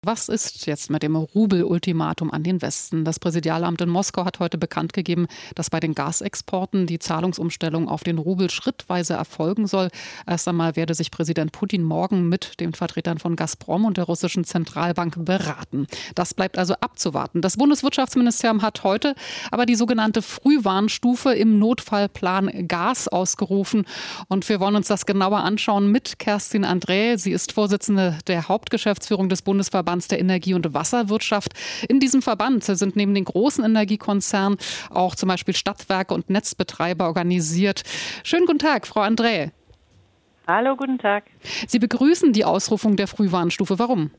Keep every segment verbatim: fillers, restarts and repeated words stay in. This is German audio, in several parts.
Was ist jetzt mit dem Rubel-Ultimatum an den Westen? Das Präsidialamt in Moskau hat heute bekannt gegeben, dass bei den Gasexporten die Zahlungsumstellung auf den Rubel schrittweise erfolgen soll. Erst einmal werde sich Präsident Putin morgen mit den Vertretern von Gazprom und der russischen Zentralbank beraten. Das bleibt also abzuwarten. Das Bundeswirtschaftsministerium hat heute aber die sogenannte Frühwarnstufe im Notfallplan Gas ausgerufen. Und wir wollen uns das genauer anschauen mit Kerstin Andrä. Sie ist Vorsitzende der Hauptgeschäftsführung des Bundesverbands der Energie- und Wasserwirtschaft. In diesem Verband sind neben den großen Energiekonzernen auch zum Beispiel Stadtwerke und Netzbetreiber organisiert. Schönen guten Tag, Frau Andrä. Hallo, guten Tag. Sie begrüßen die Ausrufung der Frühwarnstufe. Warum?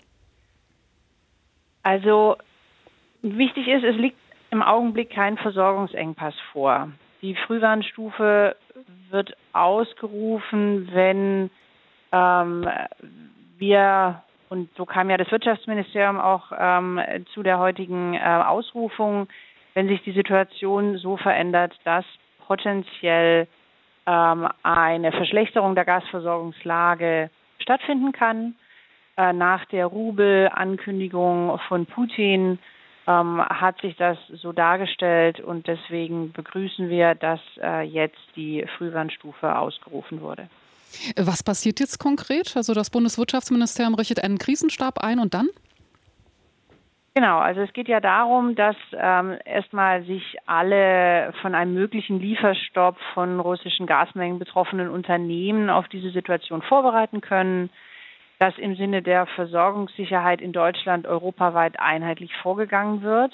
Also wichtig ist, es liegt im Augenblick kein Versorgungsengpass vor. Die Frühwarnstufe wird ausgerufen, wenn ähm, wir, und so kam ja das Wirtschaftsministerium auch ähm, zu der heutigen äh, Ausrufung, wenn sich die Situation so verändert, dass potenziell ähm, eine Verschlechterung der Gasversorgungslage stattfinden kann. Äh, nach der Rubel-Ankündigung von Putin ähm, hat sich das so dargestellt und deswegen begrüßen wir, dass äh, jetzt die Frühwarnstufe ausgerufen wurde. Was passiert jetzt konkret? Also das Bundeswirtschaftsministerium richtet einen Krisenstab ein und dann? Genau, also es geht ja darum, dass ähm, erstmal sich alle von einem möglichen Lieferstopp von russischen Gasmengen betroffenen Unternehmen auf diese Situation vorbereiten können, dass im Sinne der Versorgungssicherheit in Deutschland europaweit einheitlich vorgegangen wird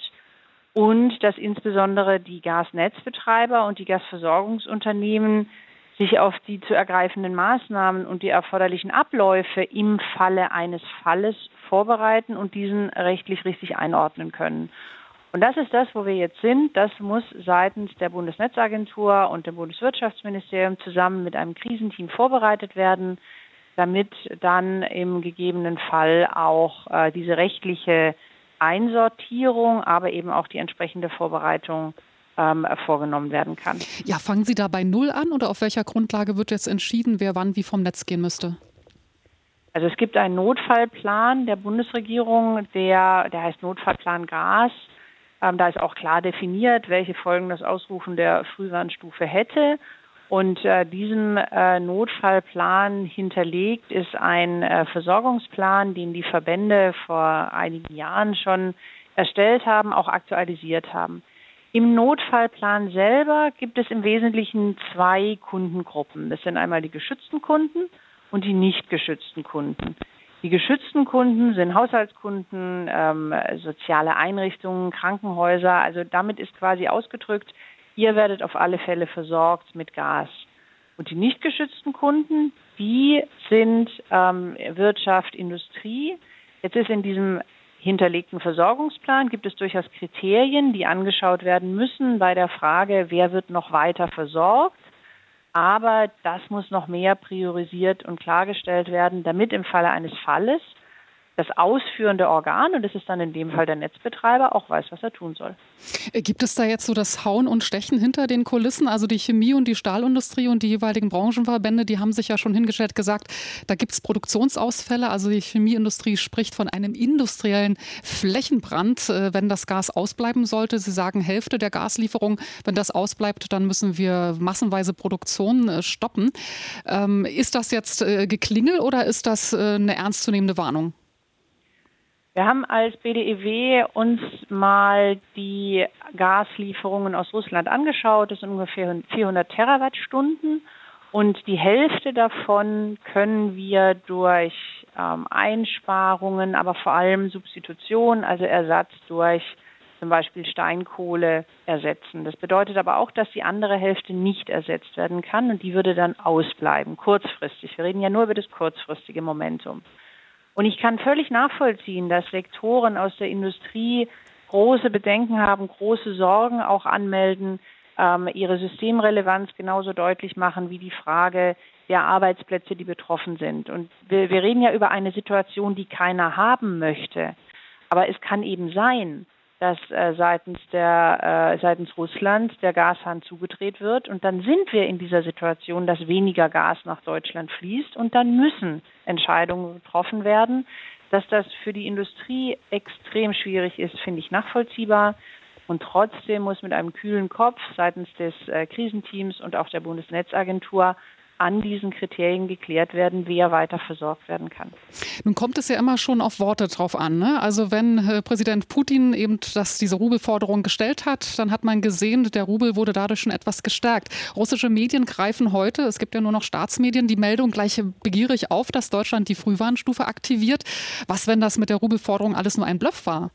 und dass insbesondere die Gasnetzbetreiber und die Gasversorgungsunternehmen sich auf die zu ergreifenden Maßnahmen und die erforderlichen Abläufe im Falle eines Falles vorbereiten und diesen rechtlich richtig einordnen können. Und das ist das, wo wir jetzt sind. Das muss seitens der Bundesnetzagentur und dem Bundeswirtschaftsministerium zusammen mit einem Krisenteam vorbereitet werden, damit dann im gegebenen Fall auch äh, diese rechtliche Einsortierung, aber eben auch die entsprechende Vorbereitung ähm, vorgenommen werden kann. Ja, fangen Sie da bei Null an oder auf welcher Grundlage wird jetzt entschieden, wer wann wie vom Netz gehen müsste? Also es gibt einen Notfallplan der Bundesregierung, der, der heißt Notfallplan Gas. Ähm, da ist auch klar definiert, welche Folgen das Ausrufen der Frühwarnstufe hätte. Und äh, diesem äh, Notfallplan hinterlegt ist ein äh, Versorgungsplan, den die Verbände vor einigen Jahren schon erstellt haben, auch aktualisiert haben. Im Notfallplan selber gibt es im Wesentlichen zwei Kundengruppen. Das sind einmal die geschützten Kunden und die nicht geschützten Kunden. Die geschützten Kunden sind Haushaltskunden, ähm, soziale Einrichtungen, Krankenhäuser. Also damit ist quasi ausgedrückt, ihr werdet auf alle Fälle versorgt mit Gas. Und die nicht geschützten Kunden, die sind ähm, Wirtschaft, Industrie. Jetzt ist in diesem hinterlegten Versorgungsplan gibt es durchaus Kriterien, die angeschaut werden müssen bei der Frage, wer wird noch weiter versorgt. Aber das muss noch mehr priorisiert und klargestellt werden, damit im Falle eines Falles das ausführende Organ, und das ist dann in dem Fall der Netzbetreiber, auch weiß, was er tun soll. Gibt es da jetzt so das Hauen und Stechen hinter den Kulissen? Also die Chemie- und die Stahlindustrie und die jeweiligen Branchenverbände, die haben sich ja schon hingestellt gesagt, da gibt es Produktionsausfälle. Also die Chemieindustrie spricht von einem industriellen Flächenbrand, wenn das Gas ausbleiben sollte. Sie sagen, Hälfte der Gaslieferung, wenn das ausbleibt, dann müssen wir massenweise Produktion stoppen. Ist das jetzt Geklingel oder ist das eine ernstzunehmende Warnung? Wir haben als B D E W uns mal die Gaslieferungen aus Russland angeschaut. Das sind ungefähr vierhundert Terawattstunden. Und die Hälfte davon können wir durch ähm, Einsparungen, aber vor allem Substitution, also Ersatz durch zum Beispiel Steinkohle ersetzen. Das bedeutet aber auch, dass die andere Hälfte nicht ersetzt werden kann und die würde dann ausbleiben, kurzfristig. Wir reden ja nur über das kurzfristige Momentum. Und ich kann völlig nachvollziehen, dass Sektoren aus der Industrie große Bedenken haben, große Sorgen auch anmelden, ähm, ihre Systemrelevanz genauso deutlich machen wie die Frage der Arbeitsplätze, die betroffen sind. Und wir, wir reden ja über eine Situation, die keiner haben möchte. Aber es kann eben sein, dass äh, seitens der äh, seitens Russland der Gashahn zugedreht wird und dann sind wir in dieser Situation, dass weniger Gas nach Deutschland fließt und dann müssen Entscheidungen getroffen werden, Dass das für die Industrie extrem schwierig ist, finde ich nachvollziehbar. Und trotzdem muss mit einem kühlen Kopf seitens des äh, Krisenteams und auch der Bundesnetzagentur an diesen Kriterien geklärt werden, wer weiter versorgt werden kann. Nun kommt es ja immer schon auf Worte drauf an, ne? Also wenn äh, Präsident Putin eben das, diese Rubelforderung gestellt hat, dann hat man gesehen, der Rubel wurde dadurch schon etwas gestärkt. Russische Medien greifen heute, es gibt ja nur noch Staatsmedien, die Meldung gleich begierig auf, dass Deutschland die Frühwarnstufe aktiviert. Was, wenn das mit der Rubelforderung alles nur ein Bluff war?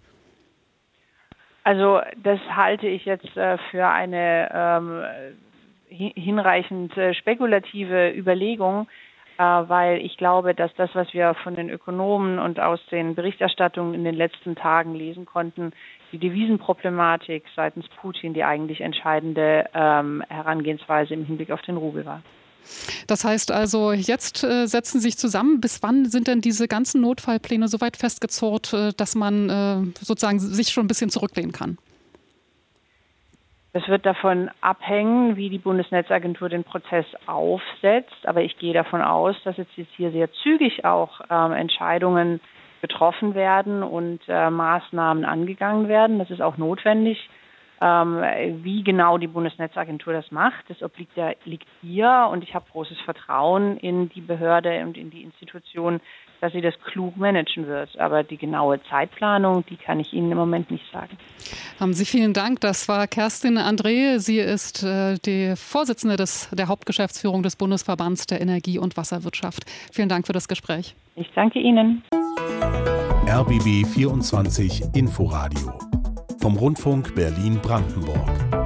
Also das halte ich jetzt äh, für eine ähm, hinreichend äh, spekulative Überlegung, äh, weil ich glaube, dass das, was wir von den Ökonomen und aus den Berichterstattungen in den letzten Tagen lesen konnten, die Devisenproblematik seitens Putin die eigentlich entscheidende ähm, Herangehensweise im Hinblick auf den Rubel war. Das heißt also, jetzt äh, setzen Sie sich zusammen. Bis wann sind denn diese ganzen Notfallpläne so weit festgezurrt, äh, dass man äh, sozusagen sich schon ein bisschen zurücklehnen kann? Das wird davon abhängen, wie die Bundesnetzagentur den Prozess aufsetzt. Aber ich gehe davon aus, dass jetzt hier sehr zügig auch ähm, Entscheidungen getroffen werden und äh, Maßnahmen angegangen werden. Das ist auch notwendig. Ähm, wie genau die Bundesnetzagentur das macht, das obliegt ja, liegt ihr. Und ich habe großes Vertrauen in die Behörde und in die Institution, dass sie das klug managen wird. Aber die genaue Zeitplanung, die kann ich Ihnen im Moment nicht sagen. Haben Sie vielen Dank. Das war Kerstin André. Sie ist äh, die Vorsitzende des, der Hauptgeschäftsführung des Bundesverbands der Energie- und Wasserwirtschaft. Vielen Dank für das Gespräch. Ich danke Ihnen. R B B vierundzwanzig Inforadio vom Rundfunk Berlin-Brandenburg.